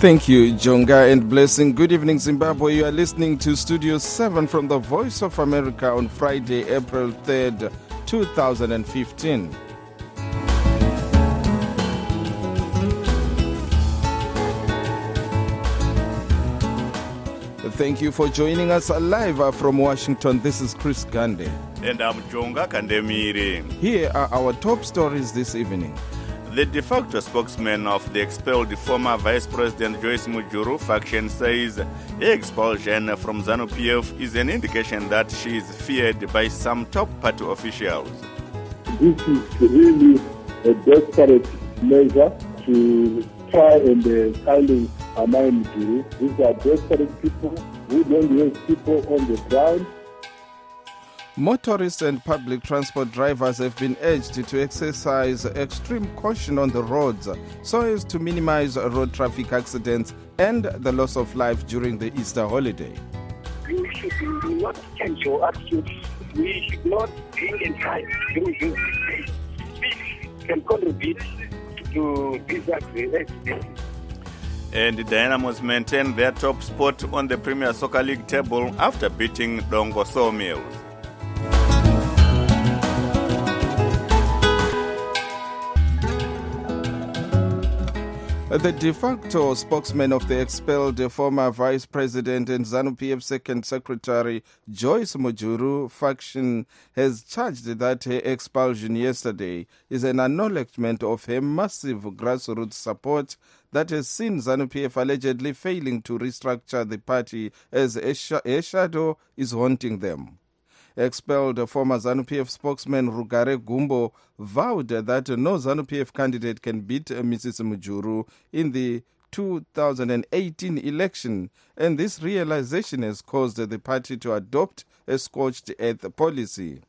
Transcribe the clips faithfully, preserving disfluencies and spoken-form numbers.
Thank you, Jonga, and blessing. Good evening, Zimbabwe. You are listening to Studio seven from the Voice of America on Friday, April third, two thousand fifteen. Thank you for joining us live from Washington. This is Chris Gande. And I'm Jonga Kandemiri. Here are our top stories this evening. The de facto spokesman of the expelled former Vice President Joyce Mujuru faction says her expulsion from ZANU P F is an indication that she is feared by some top party officials. This is really a desperate measure to try and uh, silence Amai Mujuru. These are desperate people who don't have people on the ground. Motorists and public transport drivers have been urged to exercise extreme caution on the roads so as to minimize road traffic accidents and the loss of life during the Easter holiday. We should not change your attitude. We should not drink and drive during this day. This can contribute to these accidents. And the Dynamos maintain their top spot on the Premier Soccer League table after beating Dongo Sawmills. The de facto spokesman of the expelled former Vice President and ZANU P F Second Secretary Joyce Mujuru faction has charged that her expulsion yesterday is an acknowledgement of her massive grassroots support that has seen ZANU P F allegedly failing to restructure the party as a, sh- a shadow is haunting them. Expelled former ZANU P F spokesman Rugare Gumbo vowed that no ZANU P F candidate can beat Missus Mujuru in the two thousand eighteen election, and this realization has caused the party to adopt a scorched earth policy.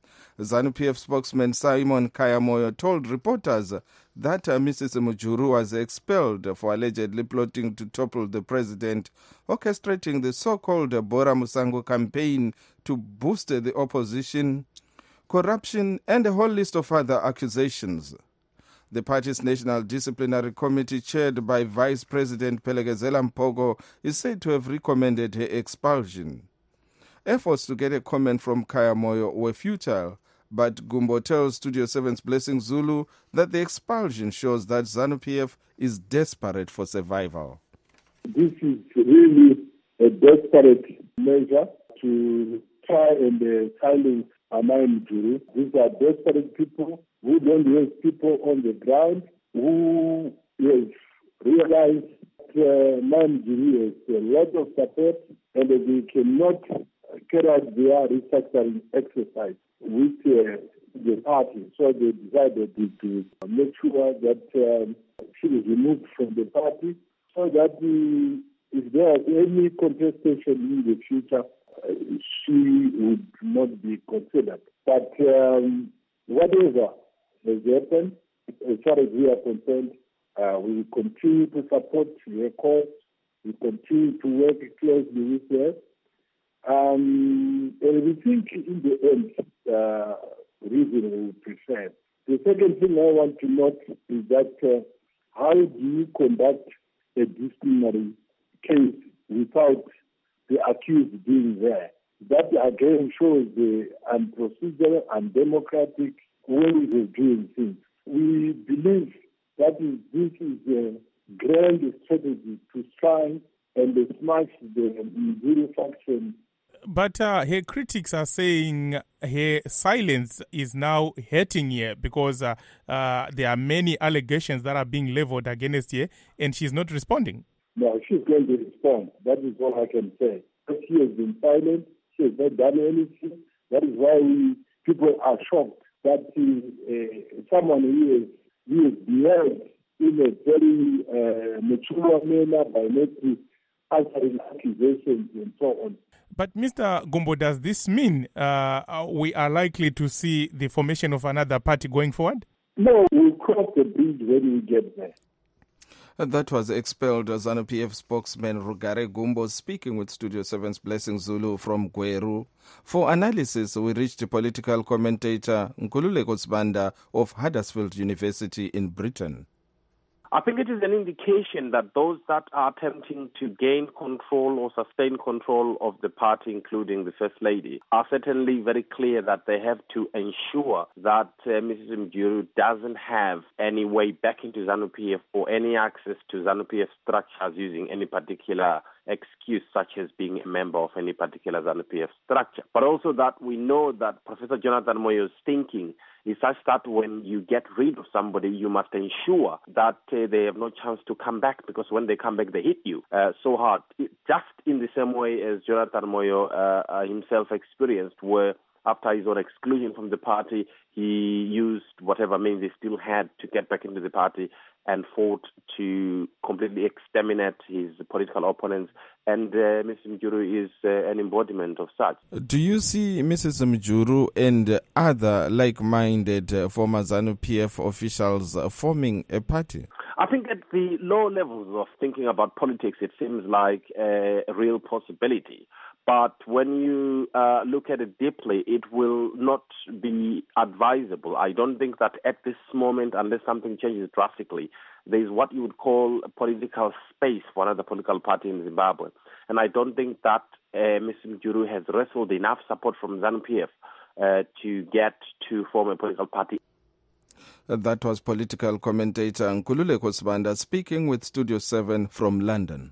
ZANU P F spokesman Simon Kayamoyo told reporters that uh, Missus Mujuru was expelled for allegedly plotting to topple the president, orchestrating the so-called Bora Musango campaign to boost the opposition, corruption, and a whole list of other accusations. The party's National Disciplinary Committee, chaired by Vice President Pelegezela Mpogo, is said to have recommended her expulsion. Efforts to get a comment from Kayamoyo were futile, but Gumbo tells Studio seven's Blessing Zulu that the expulsion shows that ZANU P F is desperate for survival. This is really a desperate measure to try and uh, silence Amai Mujuru. These are desperate people who don't have people on the ground, who have realized that uh, Amai Mujuru has a lot of support and that they cannot carry out their restructuring exercise with uh, the party. So they decided to, to make sure that um, she is removed from the party so that the, if there is any contestation in the future, uh, she would not be considered. But um, whatever has happened, as far as we are concerned, uh, we will continue to support her cause. We continue to work closely with her. Um, and we think in the end, uh, reason will prevail. The second thing I want to note is that uh, how do you conduct a disciplinary case without the accused being there? That again shows the unprocedural, undemocratic ways of doing things. We believe that is, this is a grand strategy to try and smash the Mujuru faction. But uh, her critics are saying her silence is now hurting her because uh, uh, there are many allegations that are being leveled against her and she's not responding. No, she's going to respond. That is all I can say. She has been silent. She has not done anything. That is why we, people are shocked that she, uh, someone who is, who is behaved in a very uh, mature manner by making answering accusations and so on. But Mister Gumbo, does this mean uh, we are likely to see the formation of another party going forward? No, we'll cross the bridge when we get there. That was expelled ZANU P F spokesman Rugare Gumbo speaking with Studio seven's Blessing Zulu from Gweru. For analysis, we reached political commentator Nkululeko Sibanda of Huddersfield University in Britain. I think it is an indication that those that are attempting to gain control or sustain control of the party, including the First Lady, are certainly very clear that they have to ensure that uh, Missus Mjuru doesn't have any way back into ZANU-P F or any access to ZANU-P F structures using any particular excuse, such as being a member of any particular ZANU-P F structure. But also that we know that Professor Jonathan Moyo's thinking is such that when you get rid of somebody, you must ensure that uh, they have no chance to come back, because when they come back, they hit you uh, so hard. It, just in the same way as Jonathan Moyo uh, uh, himself experienced, where after his own exclusion from the party, he used whatever means he still had to get back into the party and fought to completely exterminate his political opponents. And uh, Missus Mjuru is uh, an embodiment of such. Do you see Missus Mjuru and other like-minded uh, former ZANU-P F officials uh, forming a party? I think at the low levels of thinking about politics, it seems like a real possibility. But when you uh, look at it deeply, it will not be advisable. I don't think that at this moment, unless something changes drastically, there is what you would call a political space for another political party in Zimbabwe. And I don't think that uh, Missus Mjuru has wrestled enough support from ZANU-P F uh, to get to form a political party. That was political commentator Nkululeko Sibanda speaking with Studio seven from London.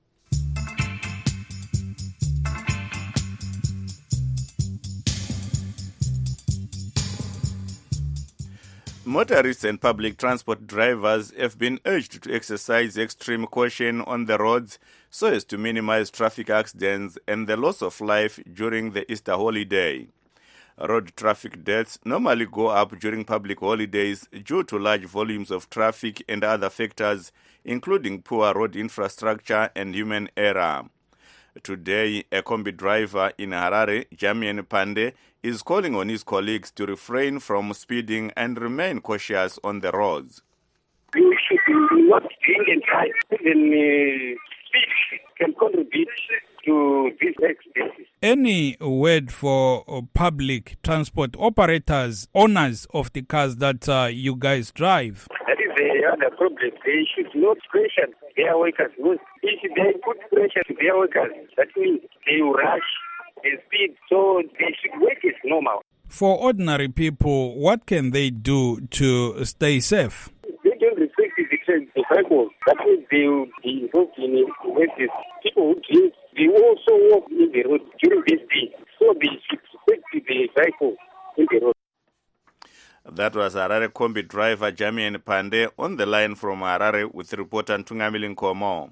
Motorists and public transport drivers have been urged to exercise extreme caution on the roads so as to minimize traffic accidents and the loss of life during the Easter holiday. Road traffic deaths normally go up during public holidays due to large volumes of traffic and other factors, including poor road infrastructure and human error. Today, a combi driver in Harare, Jamian Pande, is calling on his colleagues to refrain from speeding and remain cautious on the roads. You should not drink and drive. Even uh, speed can contribute to these accidents. Any word for uh, public transport operators, owners of the cars that uh, you guys drive? That is the other problem. They should not pressure their workers. If they put pressure to their workers, that means they will rush and speed, so they should work as normal. For ordinary people, what can they do to stay safe? They don't respect the cycles. That means they will be involved in waste. People who drink, they also walk in the road during this day, so they should respect the cycle in the road. That was Harare combi driver Jamian Pande on the line from Harare with reporter Ntungamili Nkomo.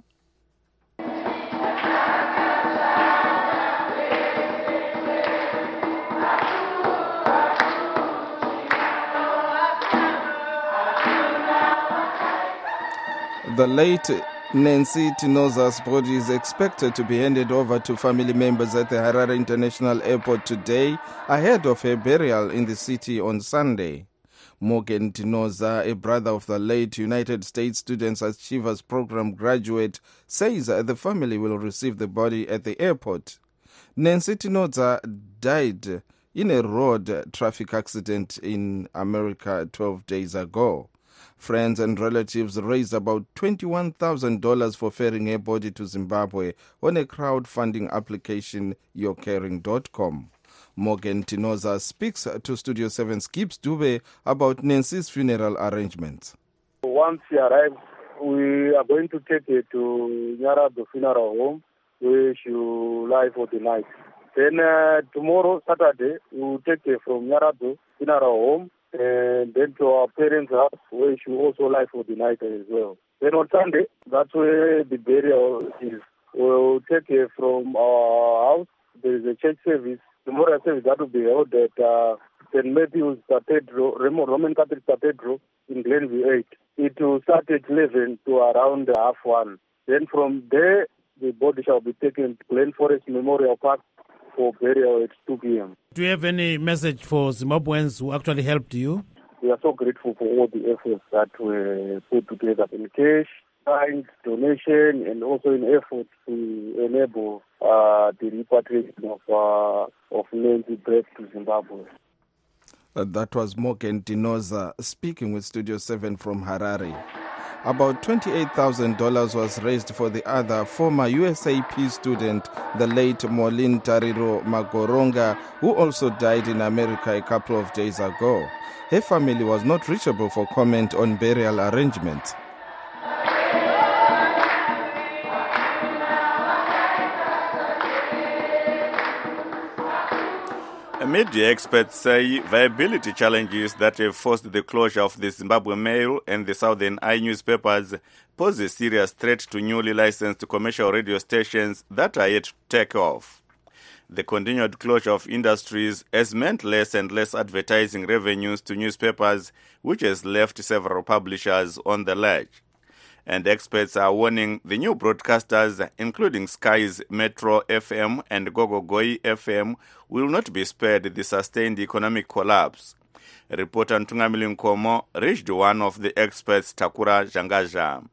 The late Nancy Tinoza's body is expected to be handed over to family members at the Harare International Airport today, ahead of her burial in the city on Sunday. Morgan Tinoza, a brother of the late United States Students Achievers Program graduate, says the family will receive the body at the airport. Nancy Tinoza died in a road traffic accident in America twelve days ago. Friends and relatives raised about twenty-one thousand dollars for ferrying her body to Zimbabwe on a crowdfunding application, your caring dot com. Morgan Tinoza speaks to Studio seven's Gibbs Dube about Nancy's funeral arrangements. Once she arrives, we are going to take her to Nyarado Funeral Home, where she will lie for the night. Then uh, tomorrow, Saturday, we will take her from Nyarado Funeral Home and then to our parents' house, where she will also lie for the night as well. Then on Sunday, that's where the burial is. We'll take her from our house. There is a church service, the memorial service that will be held at uh, Saint Matthew's Cathedral, Roman Catholic Cathedral in Glenview eight. It will start at eleven to around half one. Then from there, the body shall be taken to Glen Forest Memorial Park for burial at two p.m. Do you have any message for Zimbabweans who actually helped you? We are so grateful for all the efforts that were put together in cash, signs, donation, and also in efforts to enable uh, the repatriation of, uh, of Nancy back to Zimbabwe. Uh, that was Morgan Tinoza speaking with Studio seven from Harare. About twenty-eight thousand dollars was raised for the other former U S A P student, the late Maureen Tariro Magoronga, who also died in America a couple of days ago. Her family was not reachable for comment on burial arrangements. Media experts say viability challenges that have forced the closure of the Zimbabwe Mail and the Southern Eye newspapers pose a serious threat to newly licensed commercial radio stations that are yet to take off. The continued closure of industries has meant less and less advertising revenues to newspapers, which has left several publishers on the ledge. And experts are warning the new broadcasters, including Sky's Metro F M and Gogogoi F M, will not be spared the sustained economic collapse. Reporter Ntungamili Nkomo reached one of the experts, Takura Jangaja.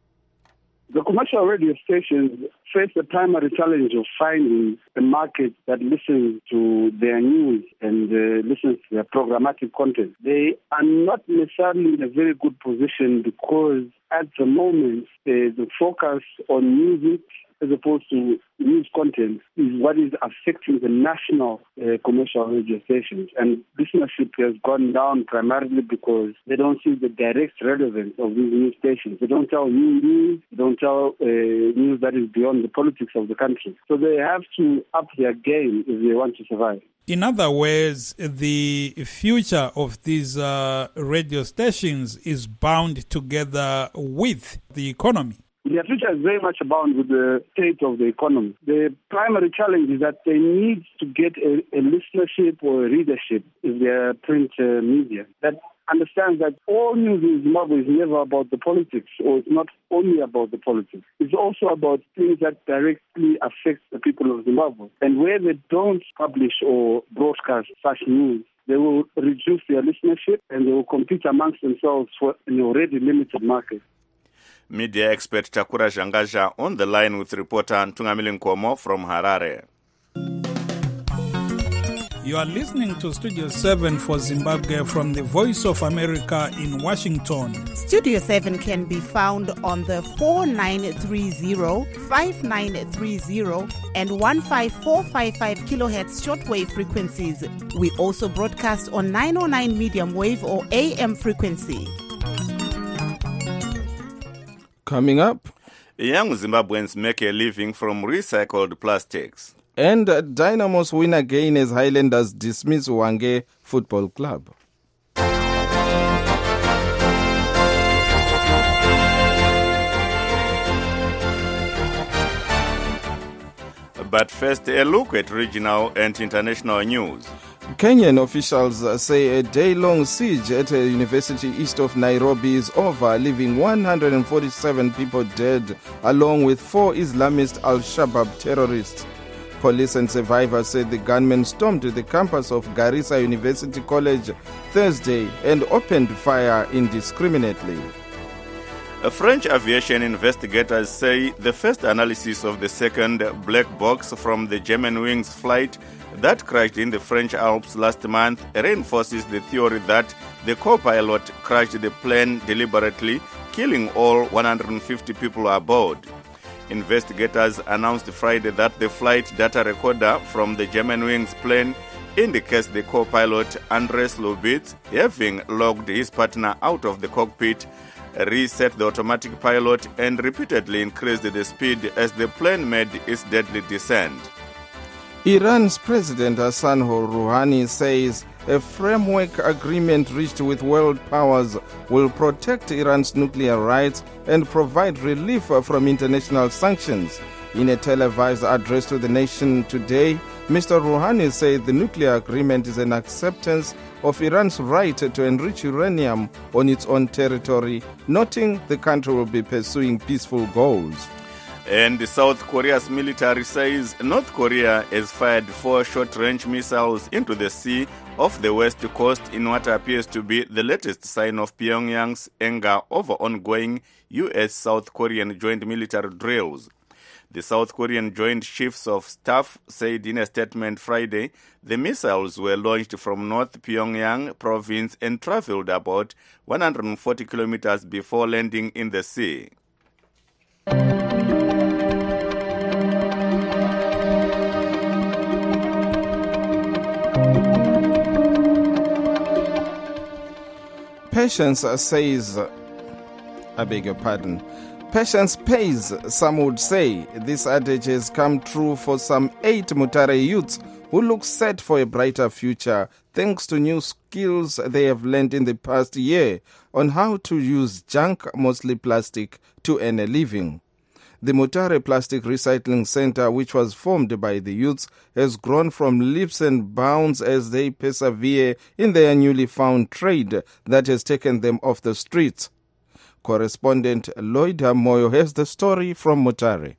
The commercial radio stations face the primary challenge of finding a market that listens to their news and uh, listens to their programmatic content. They are not necessarily in a very good position because at the moment uh, the focus on music as opposed to news content is what is affecting the national uh, commercial radio stations. And listenership has gone down primarily because they don't see the direct relevance of these news stations. They don't tell new news, they don't tell uh, news that is beyond the politics of the country. So they have to up their game if they want to survive. In other words, the future of these uh, radio stations is bound together with the economy. Their future is very much bound with the state of the economy. The primary challenge is that they need to get a, a listenership or a readership in their print uh, media that understands that all news in Zimbabwe is never about the politics, or it's not only about the politics. It's also about things that directly affect the people of Zimbabwe. And where they don't publish or broadcast such news, they will reduce their listenership and they will compete amongst themselves for an already limited market. Media expert Takura Jangaja on the line with reporter Ntungamili Nkomo from Harare. You are listening to Studio seven for Zimbabwe from the Voice of America in Washington. Studio seven can be found on the four nine three zero, five nine three zero and one five four five five kilohertz shortwave frequencies. We also broadcast on nine oh nine medium wave or A M frequency. Coming up, young Zimbabweans make a living from recycled plastics. And Dynamos win again as Highlanders dismiss Hwange Football Club. But first, a look at regional and international news. Kenyan officials say a day-long siege at a university east of Nairobi is over, leaving one hundred forty-seven people dead, along with four Islamist Al-Shabaab terrorists. Police and survivors said the gunmen stormed the campus of Garissa University College Thursday and opened fire indiscriminately. French aviation investigators say the first analysis of the second black box from the Germanwings flight that crashed in the French Alps last month reinforces the theory that the co-pilot crashed the plane deliberately, killing all one hundred fifty people aboard. Investigators announced Friday that the flight data recorder from the Germanwings plane indicates the co-pilot Andres Lubitz, having logged his partner out of the cockpit, reset the automatic pilot and repeatedly increased the speed as the plane made its deadly descent. Iran's President Hassan Rouhani says a framework agreement reached with world powers will protect Iran's nuclear rights and provide relief from international sanctions. In a televised address to the nation today, Mister Rouhani said the nuclear agreement is an acceptance of Iran's right to enrich uranium on its own territory, noting the country will be pursuing peaceful goals. And South Korea's military says North Korea has fired four short-range missiles into the sea off the west coast in what appears to be the latest sign of Pyongyang's anger over ongoing U S-South Korean joint military drills. The South Korean Joint Chiefs of Staff said in a statement Friday the missiles were launched from North Pyongyang province and traveled about one hundred forty kilometers before landing in the sea. Patience says, I beg your pardon, patience pays, some would say. This adage has come true for some eight Mutare youths who look set for a brighter future thanks to new skills they have learned in the past year on how to use junk, mostly plastic, to earn a living. The Mutare Plastic Recycling Center, which was formed by the youths, has grown from leaps and bounds as they persevere in their newly found trade that has taken them off the streets. Correspondent Lloyd Moyo has the story from Mutare.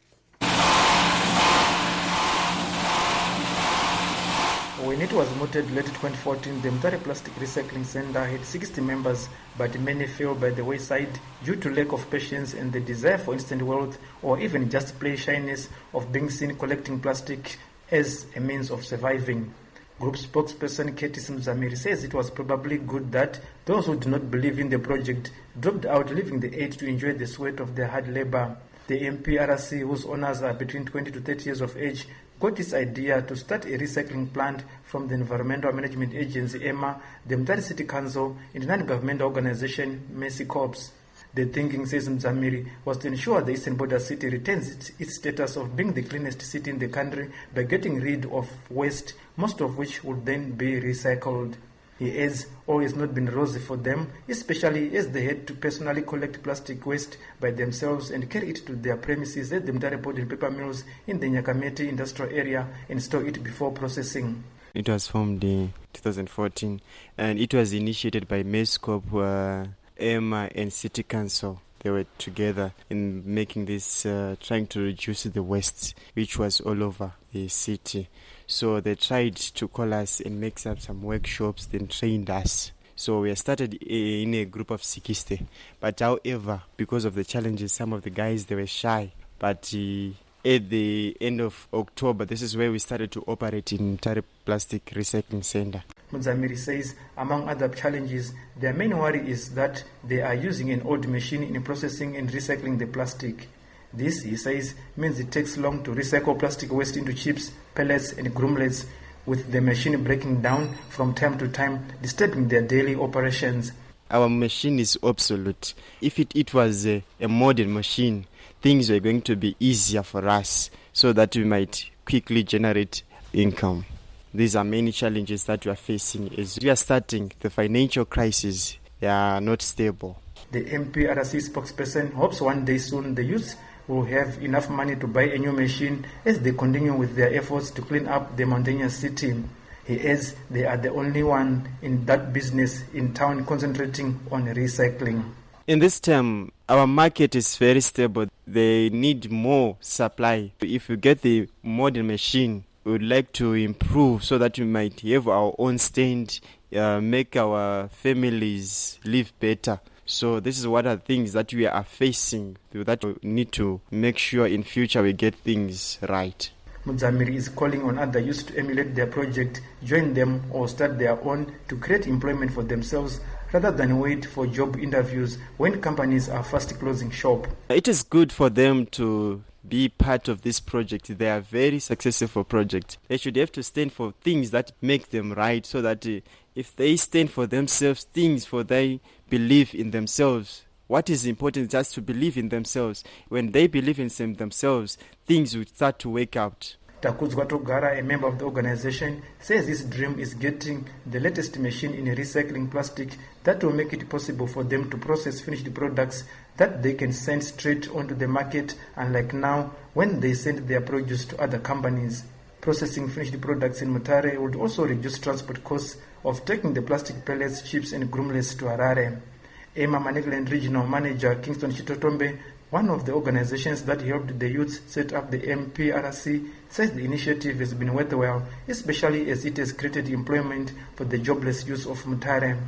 When it was mooted late twenty fourteen, the Mutare Plastic Recycling Center had sixty members, but many fell by the wayside due to lack of patience and the desire for instant wealth, or even just plain shyness of being seen collecting plastic as a means of surviving. Group spokesperson Katie Simzamiri says it was probably good that those who do not believe in the project dropped out, leaving the aid to enjoy the sweat of their hard labor. The M P R C, whose owners are between twenty to thirty years of age, got this idea to start a recycling plant from the Environmental Management Agency, E M A, the Mutare City Council, and the non-governmental organization, Mercy Corps. The thinking, says Mzamiri, was to ensure the Eastern Border City retains its, its status of being the cleanest city in the country by getting rid of waste, most of which would then be recycled. He adds, all has not been rosy for them, especially as they had to personally collect plastic waste by themselves and carry it to their premises at the Mutare Board and Paper Mills in the Nyakameti industrial area and store it before processing. It was formed in two thousand fourteen and it was initiated by MESCOP, uh, E M A and City Council. They were together in making this, uh, trying to reduce the waste, which was all over the city. So they tried to call us and make some, some workshops, then trained us. So we started in a group of sixty. But however, because of the challenges, some of the guys, they were shy. But uh, at the end of October, this is where we started to operate in Mutare Plastic Recycling Center. Mzamiri says, among other challenges, their main worry is that they are using an old machine in processing and recycling the plastic. This, he says, means it takes long to recycle plastic waste into chips, pellets and groomlets, with the machine breaking down from time to time, disturbing their daily operations. Our machine is obsolete. If it, it was a, a modern machine, things were going to be easier for us so that we might quickly generate income. These are many challenges that we are facing as we are starting the financial crisis. They are not stable. The M P R C spokesperson hopes one day soon the youth will have enough money to buy a new machine as they continue with their efforts to clean up the mountainous city. He adds they are the only one in that business in town concentrating on recycling. In this term, our market is very stable. They need more supply. If we get the modern machine, we would like to improve so that we might have our own stand, uh, make our families live better. So this is what are things that we are facing, that we need to make sure in future we get things right. Mzamiri is calling on other youth to emulate their project, join them or start their own to create employment for themselves rather than wait for job interviews when companies are fast closing shop. It is good for them to be part of this project. They are very successful project. They should have to stand for things that make them right so that uh, if they stand for themselves, things for they believe in themselves. What is important is just to believe in themselves. When they believe in themselves, things will start to wake out. Takudzwa Togara, a member of the organization, says his dream is getting the latest machine in recycling plastic that will make it possible for them to process finished products that they can send straight onto the market, unlike now when they send their produce to other companies. Processing finished products in Mutare would also reduce transport costs of taking the plastic pellets, chips and groomlets to Harare. Emma Manicaland Regional Manager Kingston Chitotombe, one of the organizations that helped the youths set up the M P R C, says the initiative has been worthwhile, especially as it has created employment for the jobless youth of Mutare.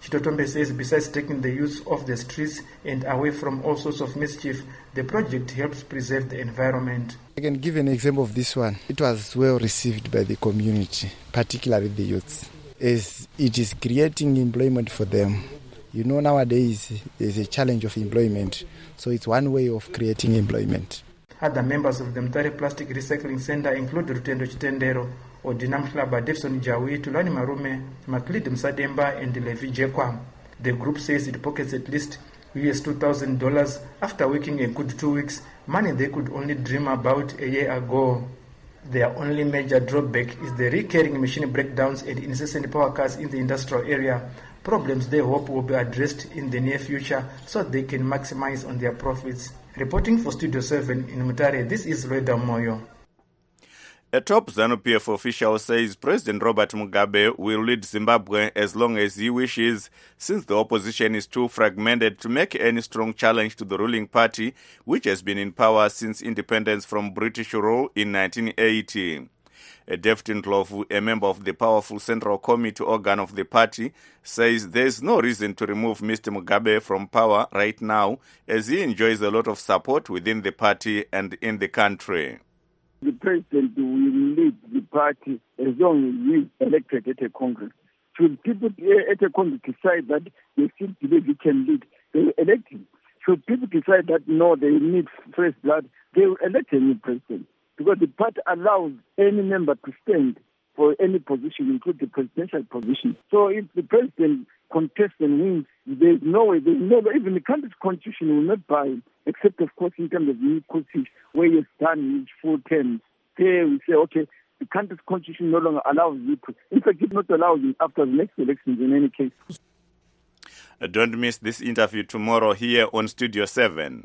Chitotombe says besides taking the youth off the streets and away from all sorts of mischief, the project helps preserve the environment. I can give an example of this one. It was well received by the community, particularly the youths, as it is creating employment for them. You know, nowadays there's a challenge of employment, so it's one way of creating employment. Other members of the Mutare Plastic Recycling Center include Rutendo Chitendero, Odinam Mhlaba, Devson Jawi, Tulani Marume, Maklid Msademba, and Levi Jekwa. The group says it pockets at least U S two thousand dollars after working a good two weeks, money they could only dream about a year ago. Their only major drawback is the recurring machine breakdowns and incessant power cuts in the industrial area, problems they hope will be addressed in the near future so they can maximize on their profits. Reporting for Studio seven in Mutare, this is Loida Moyo. A top ZANU-P F official says President Robert Mugabe will lead Zimbabwe as long as he wishes, since the opposition is too fragmented to make any strong challenge to the ruling party, which has been in power since independence from British rule in nineteen eighty. Devtin Ndlovu, a member of the powerful Central Committee organ of the party, says there is no reason to remove Mister Mugabe from power right now, as he enjoys a lot of support within the party and in the country. The president will lead the party as long as he is elected at a Congress. Should people at a Congress decide that they still believe he can lead, they will elect him. Should people decide that no, they need fresh blood, they will elect a new president. Because the party allows any member to stand for any position, including the presidential position. So if the president contests and wins, there's no way, there's no way, even the country's constitution will not buy him, except of course in terms of new constitution, where he's done his full terms. There we say, okay, the country's constitution no longer allows you to, in fact it not allows him after the next elections in any case. Don't miss this interview tomorrow here on Studio seven.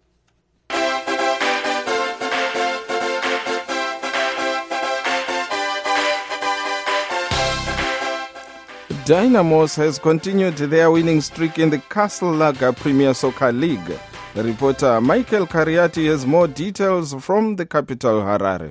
Dynamos has continued their winning streak in the Castle Lager Premier Soccer League. The reporter Michael Cariati has more details from the capital, Harare.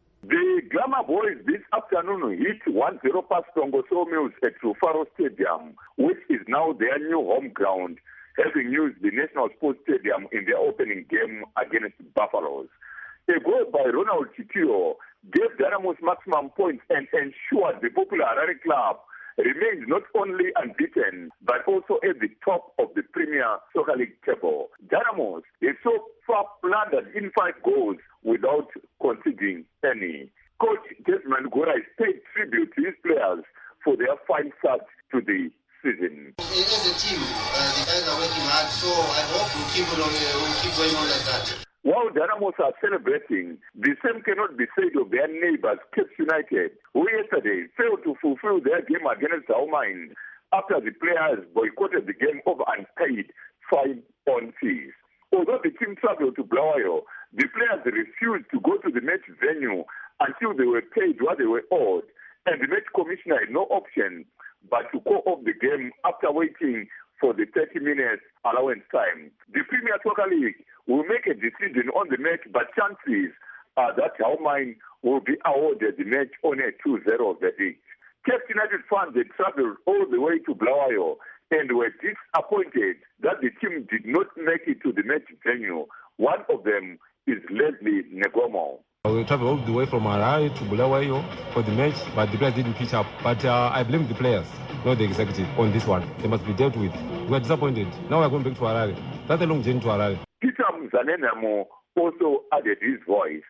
The Glamour Boys this afternoon hit one zero past Tongo Sawmills at Rufaro Stadium, which is now their new home ground, having used the National Sports Stadium in their opening game against Buffaloes. A goal by Ronald Chitio gave Dynamos maximum points and ensured the popular Harare club remains not only unbeaten, but also at the top of the Premier Soccer League table. Dynamos is so far plundered in five goals without conceding any. Coach Desmond Gora has paid tribute to his players for their fine start to the season. As a team, uh, the guys are working hard, so I hope we'll keep, on, uh, we'll keep going on like that. While Dynamos are celebrating, the same cannot be said of their neighbors, Cape United, who yesterday failed to fulfill their game against Daumain after the players boycotted the game over unpaid fine-on fees. Although the team traveled to Bulawayo, the players refused to go to the match venue until they were paid what they were owed, and the match commissioner had no option but to call off the game after waiting for the thirty minutes allowance time. The Premier Soccer League will make a decision on the match, but chances are that Daumain will be awarded the match on a two zero verdict. Cape United fans had traveled all the way to Bulawayo and were disappointed that the team did not make it to the match venue. One of them is Leslie Negomo. We traveled all the way from Harare to Bulawayo for the match, but the players didn't pitch up. But uh, I blame the players, not the executive, on this one. They must be dealt with. We are disappointed. Now we are going back to Harare. That's a long journey to Harare. Peter Mzanenamo also added his voice.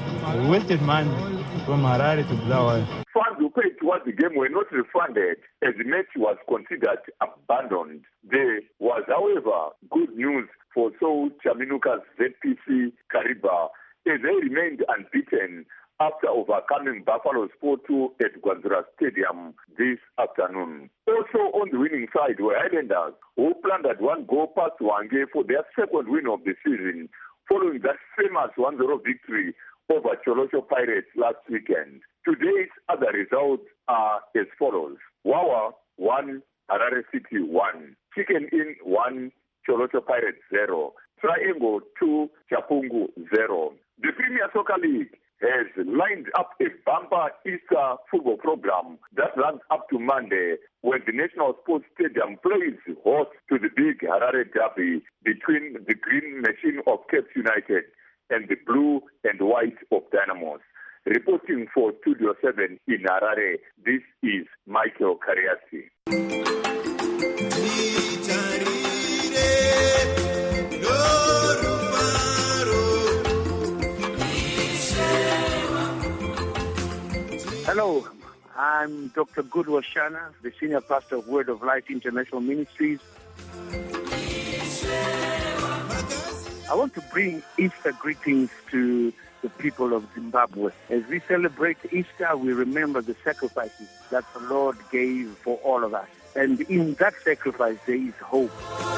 We wasted money from Harare to Bulawayo. Fans who paid towards the game were not refunded as the match was considered abandoned. There was, however, good news for Seoul Chaminuka's Z P C Kariba, as they remained unbeaten after overcoming Buffalo's four two at Gwanzura Stadium this afternoon. Also on the winning side were Highlanders, who plundered one goal past Wange for their second win of the season, following that famous one zero victory over Cholosho Pirates last weekend. Today's other results are as follows. Wawa one, Harare City one, Chicken Inn one, Cholosho Pirates zero, Triangle two, Chapungu zero. The Premier Soccer League has lined up a bumper Easter football program that runs up to Monday, when the National Sports Stadium plays host to the big Harare derby between the Green Machine of Cape United and the Blue and White of Dynamos. Reporting for Studio seven in Harare, this is Michael Kariasi. Hello, I'm Doctor Goodwill Shana, the Senior Pastor of Word of Life International Ministries. I want to bring Easter greetings to the people of Zimbabwe. As we celebrate Easter, we remember the sacrifices that the Lord gave for all of us. And in that sacrifice, there is hope.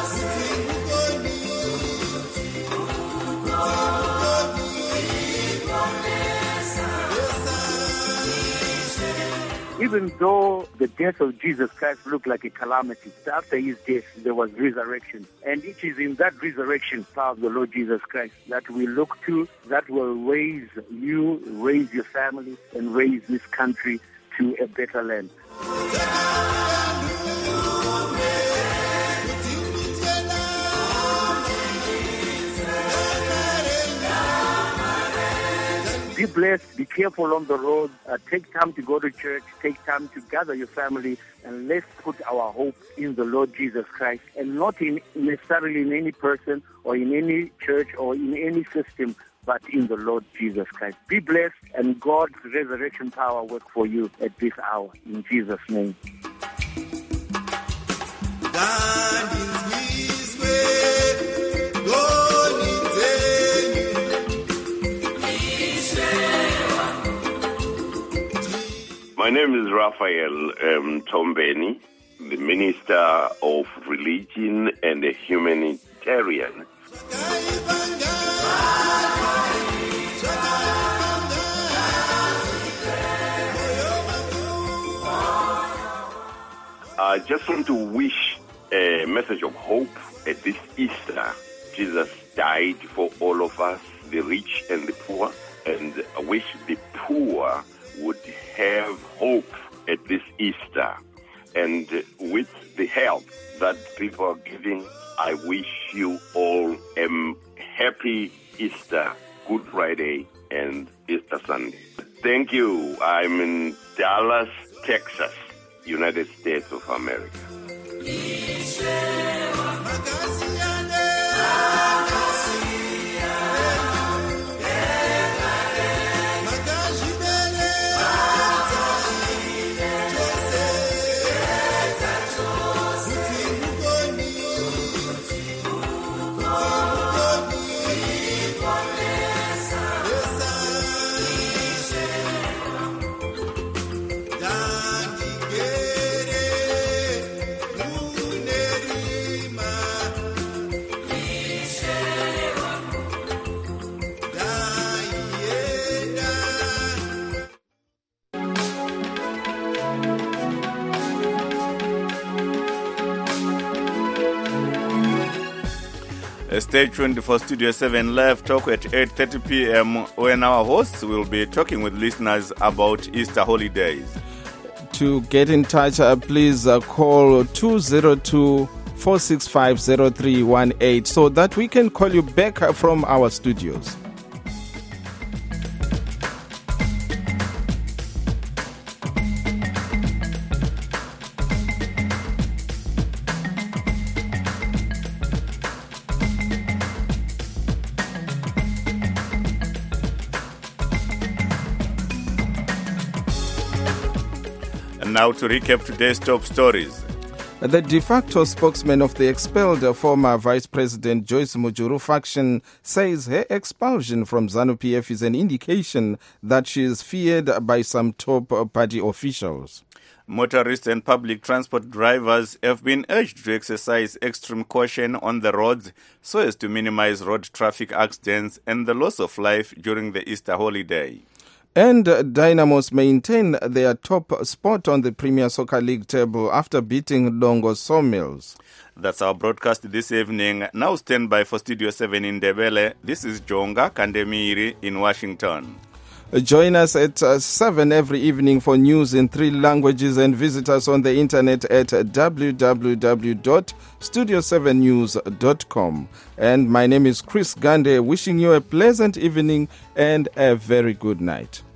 Even though the death of Jesus Christ looked like a calamity, after his death there was resurrection. And it is in that resurrection power of the Lord Jesus Christ that we look to, that will raise you, raise your family, and raise this country to a better land. Be blessed, be careful on the road, uh, take time to go to church, take time to gather your family, and let's put our hope in the Lord Jesus Christ, and not in necessarily in any person or in any church or in any system, but in the Lord Jesus Christ. Be blessed, and God's resurrection power work for you at this hour. In Jesus' name. My name is Raphael um, Tombeni, the Minister of Religion and a Humanitarian. I just want to wish a message of hope at this Easter. Jesus died for all of us, the rich and the poor, and I wish the poor would have hope at this Easter. And with the help that people are giving, I wish you all a happy Easter, Good Friday, and Easter Sunday. Thank you. I'm in Dallas, Texas, United States of America. Stay tuned for Studio seven Live Talk at eight thirty p.m. when our hosts will be talking with listeners about Easter holidays. To get in touch, uh, please uh, call two zero two, four six five, zero three one eight so that we can call you back uh, from our studios. Now to recap today's top stories. The de facto spokesman of the expelled former Vice President Joyce Mujuru faction says her expulsion from ZANU-P F is an indication that she is feared by some top party officials. Motorists and public transport drivers have been urged to exercise extreme caution on the roads so as to minimize road traffic accidents and the loss of life during the Easter holiday. And Dynamos maintain their top spot on the Premier Soccer League table after beating Longo Sawmills. That's our broadcast this evening. Now stand by for Studio seven in Ndebele. This is Jonga Kandemiri in Washington. Join us at uh, seven every evening for news in three languages, and visit us on the internet at w w w dot studio seven news dot com. And my name is Chris Gande, wishing you a pleasant evening and a very good night.